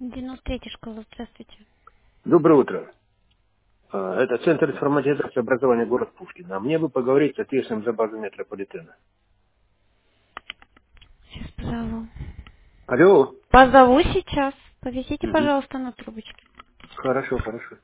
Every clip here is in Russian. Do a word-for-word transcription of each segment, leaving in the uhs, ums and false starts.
девяносто третья школа, здравствуйте. Доброе утро. А, Это Центр информатизации образования город Пушкин. А мне бы поговорить с ответственным за базу метрополитена. Сейчас позову. Алло. Позову сейчас. Повесите, Мгм. пожалуйста, на трубочке. Хорошо, хорошо.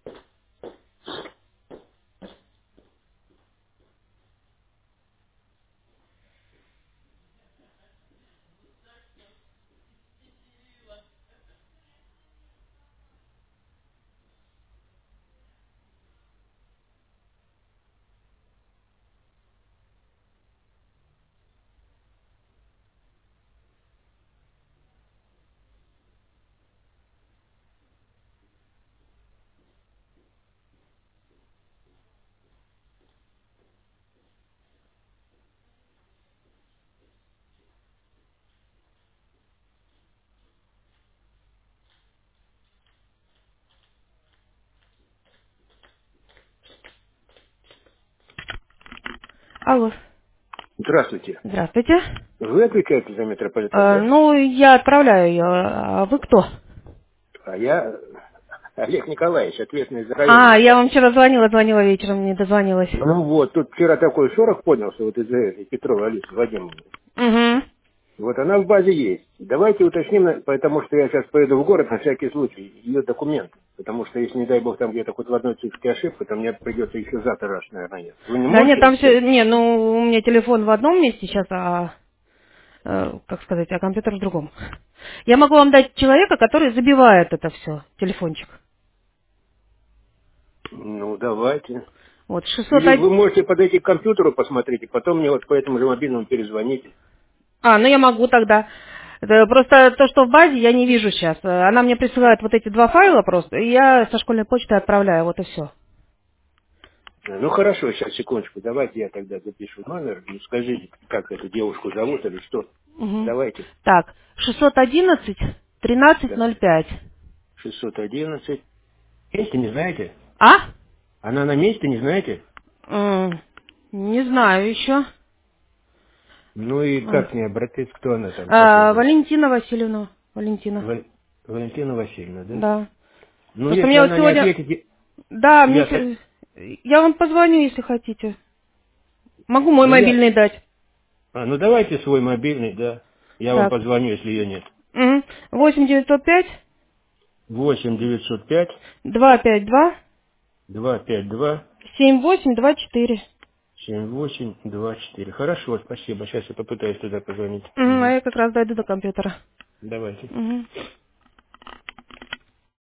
Алло. Здравствуйте. Здравствуйте. Вы отвечаете за метрополитен, Э, да? ну, я отправляю ее. А вы кто? А я Олег Николаевич, ответственный за А, районную я базу. вам вчера звонила, звонила вечером, не дозвонилась. Ну вот, тут вчера такой шорох поднялся вот из-за этой Петровой Алисы Вадимовны. Угу. Вот она в базе есть. Давайте уточним, потому что я сейчас поеду в город на всякий случай, ее документы. Потому что если, не дай бог, там где-то хоть в одной цифре ошибка, то мне придется еще завтра раз, наверное, ехать. Вы не Да нет, можете там все... сказать? Не, ну, у меня телефон в одном месте сейчас, а... э, как сказать, а компьютер в другом. Я могу вам дать человека, который забивает это все, телефончик. Ну, давайте. Вот, шестьсот Или вы один. можете подойти к компьютеру, посмотреть, и потом мне вот по этому же мобильному перезвоните. А, ну я могу тогда. Это просто то, что в базе, я не вижу сейчас. Она мне присылает вот эти два файла просто, и я со школьной почты отправляю, вот и все. А, Ну, хорошо, сейчас, секундочку, давайте я тогда запишу номер, и скажите, как эту девушку зовут или что. Угу. Давайте. Так, шестьсот одиннадцать тринадцать Да. ноль пять. шестьсот одиннадцать. Месте не знаете? А? Она на месте, не знаете? М, Не знаю еще. Ну и М. как к ней обратиться, кто она там, как ее А, зовут? Валентина Васильевна. Валентина. Валь- Валентина Васильевна, да? Да. Ну, Просто если мне вот она не сегодня... ответит, я... Да, мне... я так- се- Я вам позвоню, если хотите. Могу мой Ну, я... мобильный дать. А, ну, давайте свой мобильный, да. Я вам Так. позвоню, если ее нет. Мгм. восемь девятьсот пять восемь девятьсот пять два пять два два пять два семь восемь два четыре. семь восемь два четыре. Хорошо, спасибо. Сейчас я попытаюсь туда позвонить. Мгм, а Мгм. я как раз дойду до компьютера. Давайте. Мгм.